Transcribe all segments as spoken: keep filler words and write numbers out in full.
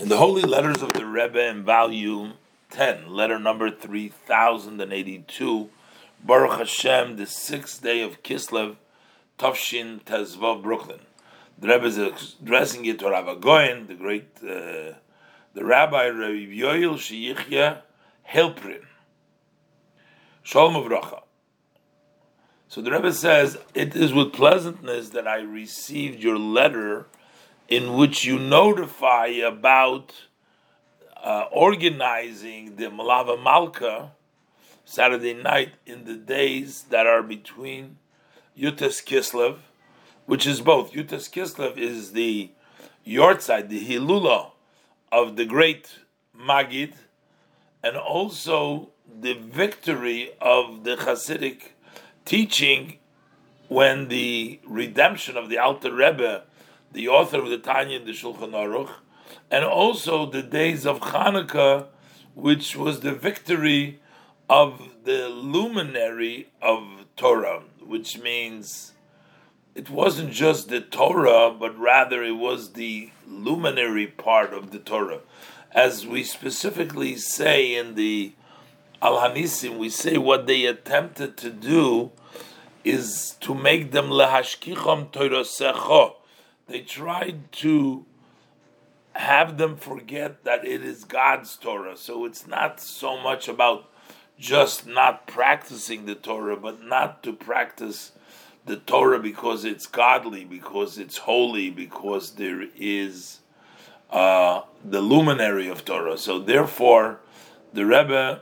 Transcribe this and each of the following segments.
In the Holy Letters of the Rebbe in volume ten, letter number three thousand eighty-two, Baruch Hashem, the sixth day of Kislev, Tafshin Tezvav, Brooklyn. The Rebbe is addressing it to Rav Agoyin, the great, uh, the Rabbi Rabbi Yoel Sheyichya Helprin. Shalom Uvracha. So the Rebbe says, it is with pleasantness that I received your letter in which you notify about uh, organizing the Malava Malka Saturday night in the days that are between Yutas Kislev, which is both. Yutas Kislev is the Yortzeit, the Hilula of the great Magid, and also the victory of the Hasidic teaching when the redemption of the Alter Rebbe, the author of the Tanya and the Shulchan Aruch, and also the days of Hanukkah, which was the victory of the luminary of Torah, which means it wasn't just the Torah, but rather it was the luminary part of the Torah. As we specifically say in the Al-Hanisim, we say what they attempted to do is to make them lehashkicham Torasecho. They tried to have them forget that it is God's Torah. So it's not so much about just not practicing the Torah, but not to practice the Torah because it's godly, because it's holy, because there is uh, the luminary of Torah. So therefore, the Rebbe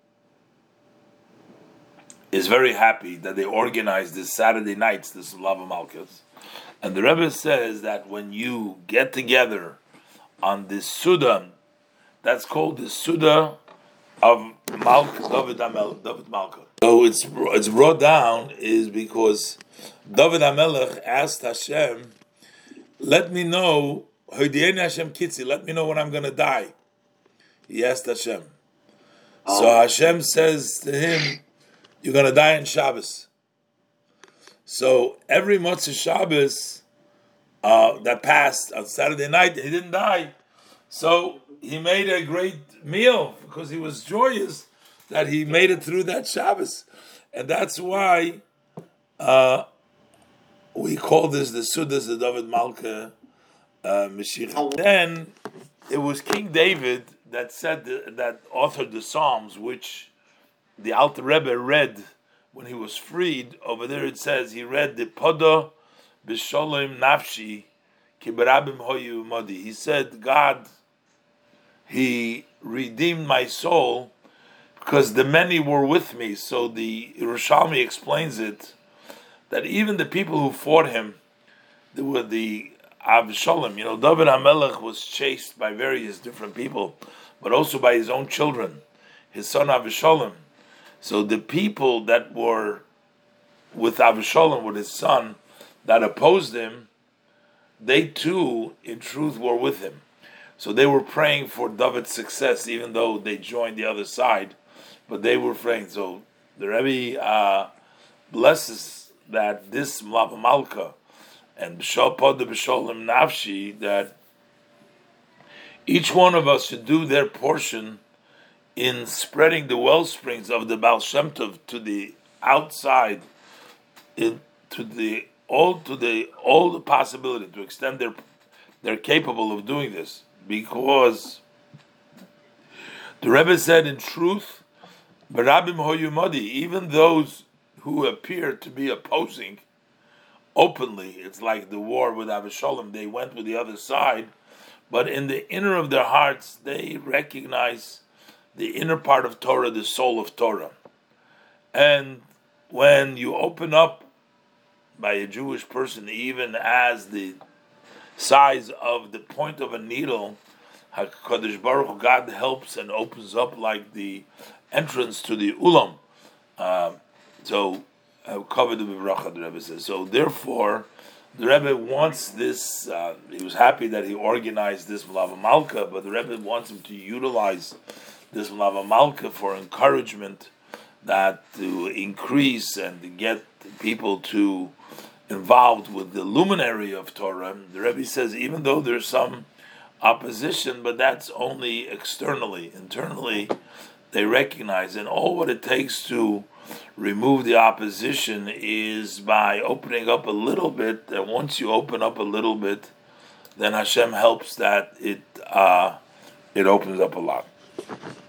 is very happy that they organized this Saturday nights, this Lava Malchus. And the Rebbe says that when you get together on this Suda, that's called the Suda of Malka, David Amel, David Malka. So it's it's brought down is because David Amelech asked Hashem, let me know, Hashem Kitzi, let me know when I'm going to die. He asked Hashem. So Hashem says to him, you're going to die on Shabbos. So every Motzei Shabbos uh, that passed on Saturday night, he didn't die. So he made a great meal because he was joyous that he made it through that Shabbos. And that's why uh, we call this the Sudas, the David Malka uh, Mashiach. Then it was King David that said the, that authored the Psalms, which the Alter Rebbe read when he was freed. Over there it says he read the Poda B'Sholem Nafshi Ki Barabim Hoyu Modi. He said, God, He redeemed my soul because the many were with me. So the Yerushalmi explains it that even the people who fought him, they were the Avshalom. You know, David HaMelech was chased by various different people, but also by his own children, his son Avshalom. So the people that were with Avshalom, with his son, that opposed him, they too, in truth, were with him. So they were praying for David's success, even though they joined the other side, but they were praying. So the Rebbe uh, blesses that this Mlava Malka and B'Shal B'Sholem Nafshi, that each one of us should do their portion in spreading the well springs of the Baal Shem Tov to the outside, in, to the all to the all the possibility to extend their they're capable of doing this, because the Rebbe said, in truth, Barabim Hoyumodi, even those who appear to be opposing openly, it's like the war with Avshalom, they went with the other side, but in the inner of their hearts, they recognize the inner part of Torah, the soul of Torah. And when you open up by a Jewish person, even as the size of the point of a needle, HaKadosh Baruch God helps and opens up like the entrance to the Ulam. Uh, so, covered the Bivracha, the Rebbe says. So, therefore, the Rebbe wants this. Uh, he was happy that he organized this Malava Malka, but the Rebbe wants him to utilize this Malava Malka for encouragement, that to increase and to get people to involved with the luminary of Torah. The Rebbe says, even though there's some opposition, but that's only externally. Internally, they recognize, and all what it takes to remove the opposition is by opening up a little bit. And once you open up a little bit, then Hashem helps that it uh, it opens up a lot.